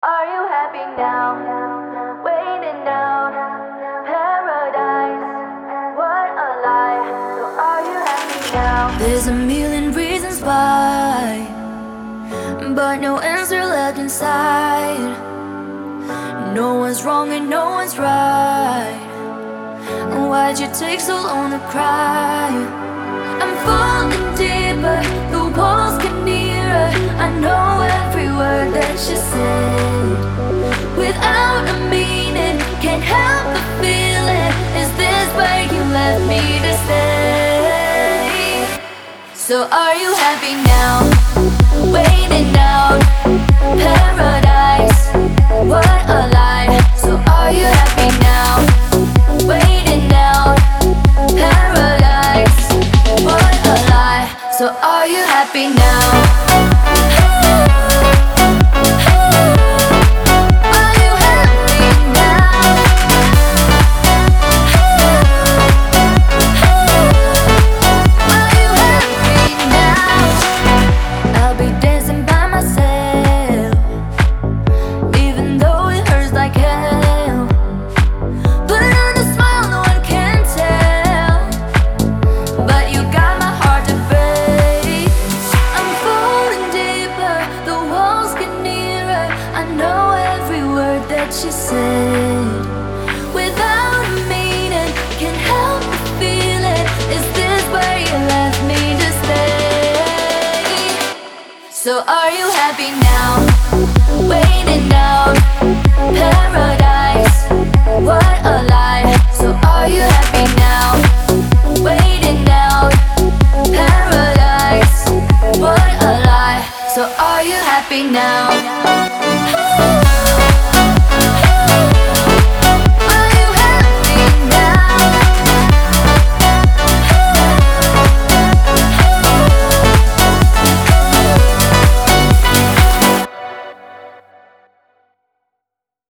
Are you happy now? Waiting out paradise. What a lie. So are you happy now? There's a million reasons why, but no answer left inside. No one's wrong and no one's right. Why'd you take so long to cry? I'm falling deeper, the walls get nearer. I know every word that you said without a meaning. Can't help but feel it. Is this where you left me to stay? So are you happy now? Waiting out paradise. What a lie. So are you happy now? Waiting out paradise. What a lie. So are you happy now? You said without a meaning, can't help but feel it. Is this where you left me to stay? So are you happy now?